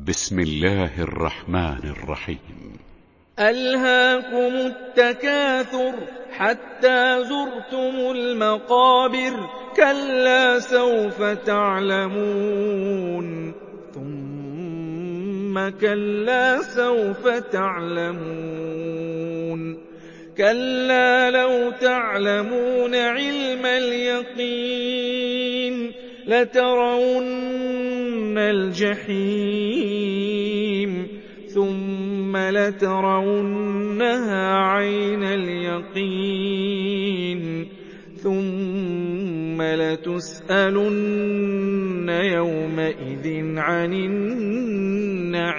بسم الله الرحمن الرحيم. ألهاكم التكاثر حتى زرتم المقابر كلا سوف تعلمون ثم كلا سوف تعلمون كلا لو تعلمون علم اليقين لترون الجحيم ثم لترونها عين اليقين ثم لتسألن يومئذ عن النعيم.